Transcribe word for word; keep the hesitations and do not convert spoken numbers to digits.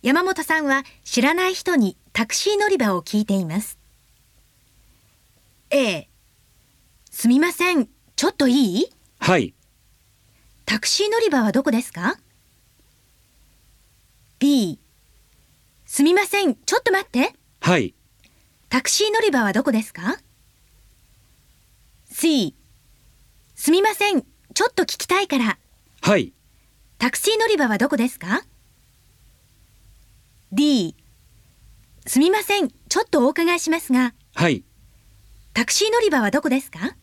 山本さんは知らない人にタクシー乗り場を聞いています。A、すみません、ちょっといい？ はい。 タクシー乗り場はどこですか？ B、すみません、ちょっと待って。 はい。 タクシー乗り場はどこですか？ C、すみません、ちょっと聞きたいから。 はい。 タクシー乗り場はどこですか？ D、すみません、ちょっとお伺いしますが、 はい。 タクシー乗り場はどこですか？